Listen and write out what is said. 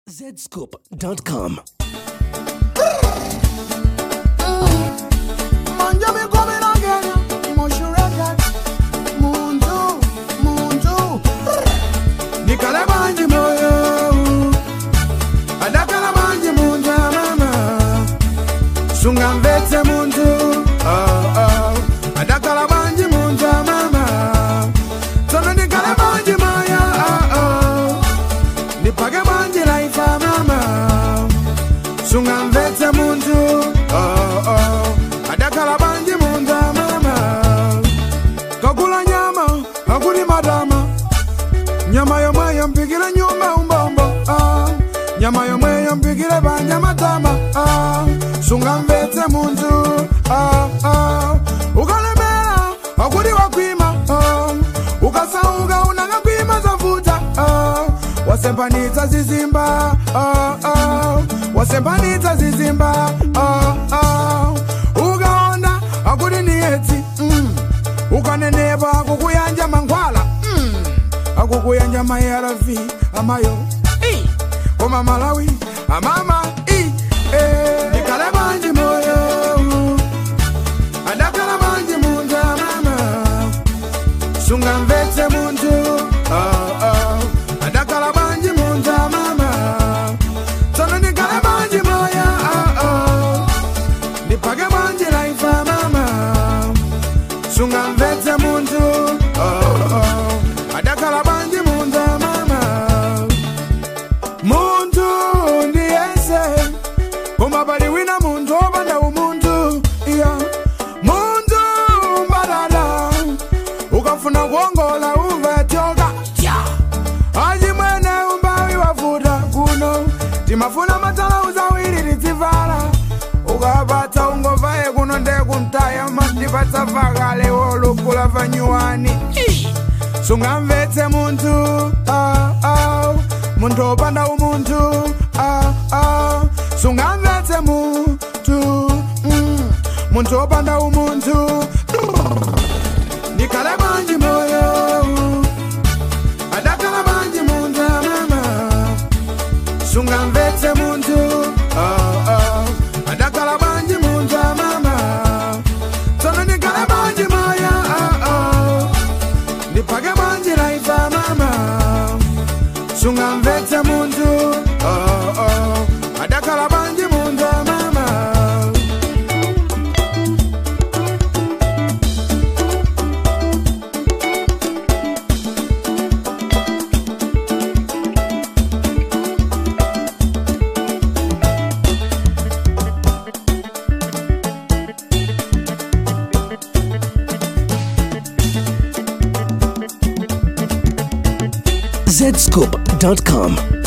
Zscoop.com. Sungamvetse muntu adakala banji muntu mama tono nikale banji maya nipage banji life mama sungamvetse muntu adakala banji muntu mama kakula nyama akuli madama nyama yomwe yampigire nyumba umbombo nyama yomwe yampigire banja matama sungamvetse muntu ukalemera akuli wakwima ukasauka unanga kwima zavuta wasembanitsa zizimba wasembanitsa zizimba ukaona akuli niyetsi ukaneneba akukuyanja mankhwala akukuyanja mayaravi amayo koma Malawi amama nikale banji moyo adakala banji muntu mama sungamvetse muntu adakala banji muntu mama tono nikale banji moyo nipage banji life mama sungamvetse muntu adakala banji muntu mama muntu ndiyese koma bali wina muntu obanda umuntu muntu mbadala ukafuna kuongola uva tyoka aji mwene umbawi wafuta kuno timafuna matala uzawiri tizivala ukapata ungovaye kuno ndekumtaya mandipatsa vakale wolukula vanyuwani sungamvetse muntu muntu opanda umuntu sungamvetse muntu muntu opanda umuntu nikale banji moyo adakala banji muntu mama sungamvetse muntu adakala banji muntu mama tono nikale banji moyo nipage banji life mama sungamvetse muntu adakala banji muntu mama Zscoop.com.